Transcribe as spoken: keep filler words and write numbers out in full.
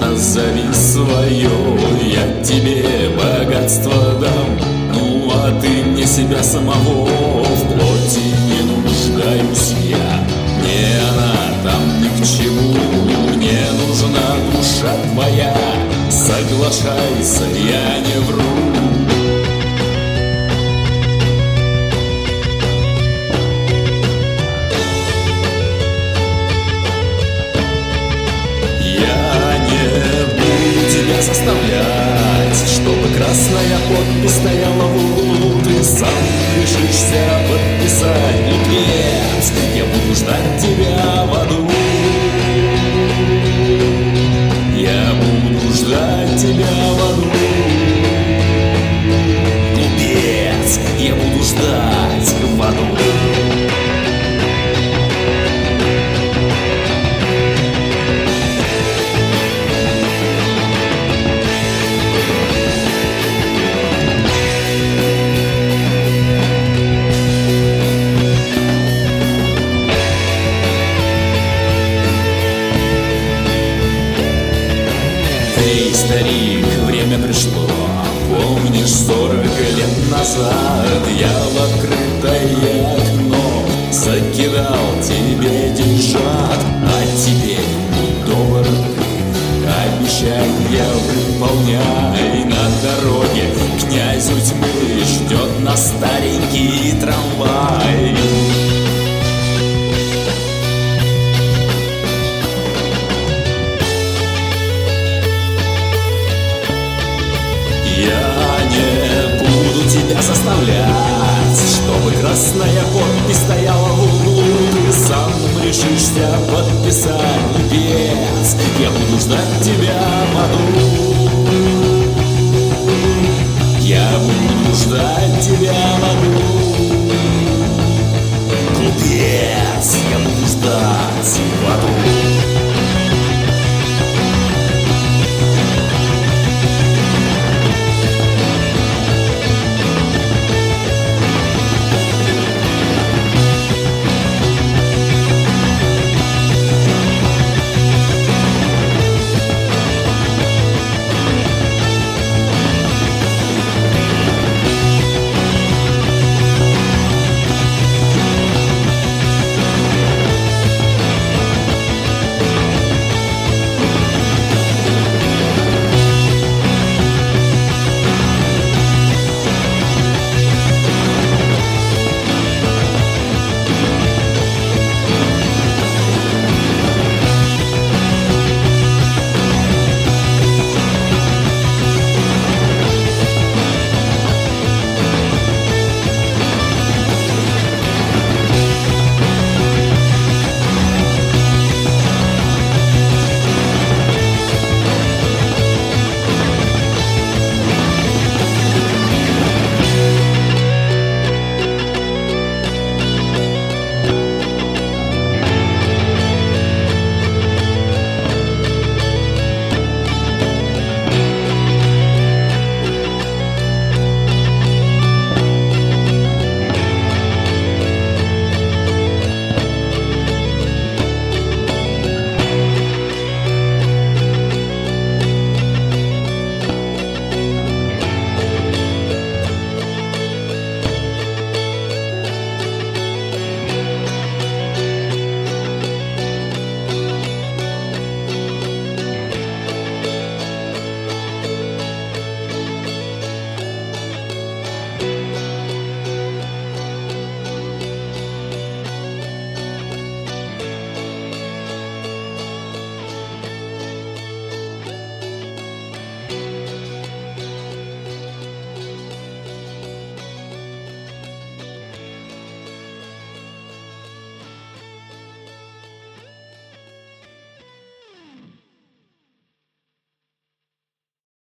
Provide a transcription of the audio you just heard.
назови свое, я тебе богатство дам. Ну а ты мне себя самого, в плоти не нуждаюсь я. Мне она там ни к чему, мне нужна душа твоя. Соглашайся, я не вру. Заставлять, чтобы красная подпись стояла в углу. Ты сам решишься подписать. Глупец, я буду ждать тебя в аду. Я буду ждать тебя в аду. Глупец, я буду ждать в аду. Эй, старик, время пришло. Помнишь, сорок лет назад я в открытое окно закидал тебе деньжат, а теперь будь добр, обещания выполняй. На дороге князю тьмы ждет нас старенький трамвай. Я не буду тебя заставлять, чтобы красная подпись стояла в углу. Ты сам решишься подписать. Глупец, я буду ждать тебя в аду. Я буду ждать тебя